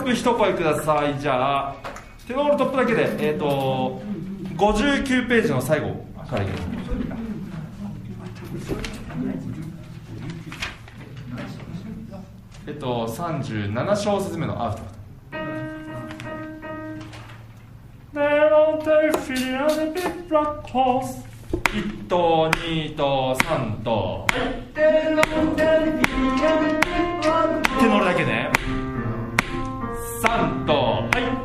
プ一声ください。じゃあテノールトップだけで59ページの最後からいきます。37小節目のアウト。1と2と3とテノールだけね。3と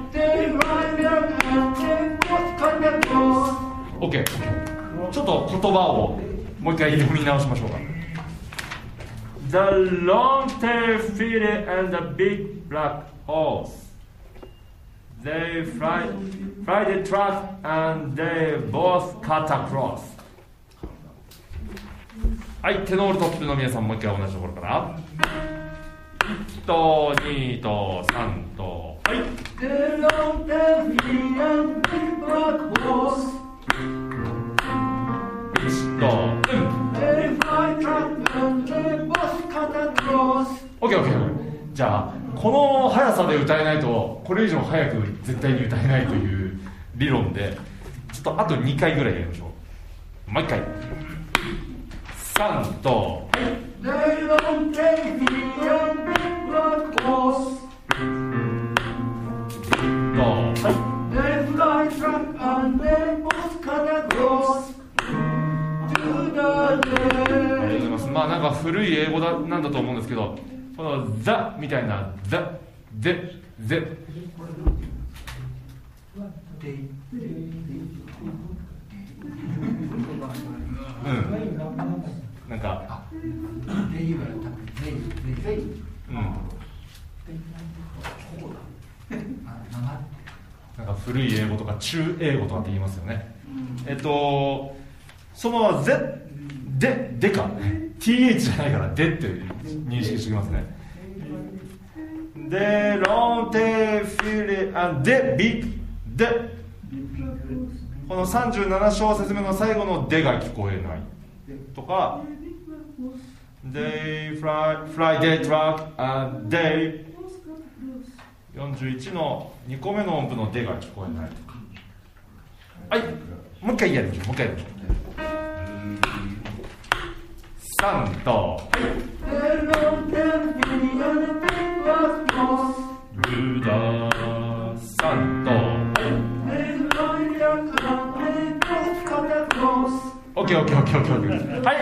OK。 ちょっと言葉をもう一回読み直しましょうか。 The long tail filly and the big black horse, they fly the track and they both cut across。 はい、テノールトップの皆さんもう一回同じところから1と2と3とはい。 The long tail filly and big black horse、 1とthey fly track and they both cut across。 OKOK。 じゃあこの速さで歌えないとこれ以上速く絶対に歌えないという理論でちょっとあと2回ぐらいやりましょう。もう一回3とはい。 They don't take me and big black horse とはい。 They fly track and they both cut across to the day。 ありがとうございます。まあなんか古い英語なんだと思うんですけど、このザみたいなザゼゼなんかなんか古い英語とか中英語とかって言いますよね。そのゼでか TH じゃないからでって認識しておきますね。でロンテフィレアでビでこの37小節目の最後のでが聞こえないとか They fly they track and they 41の2個目の音符のでが聞こえないとか。はい、もう一回やりましょう。もう一回やりましょう。3とルダ3とOKOKOKOK。はい、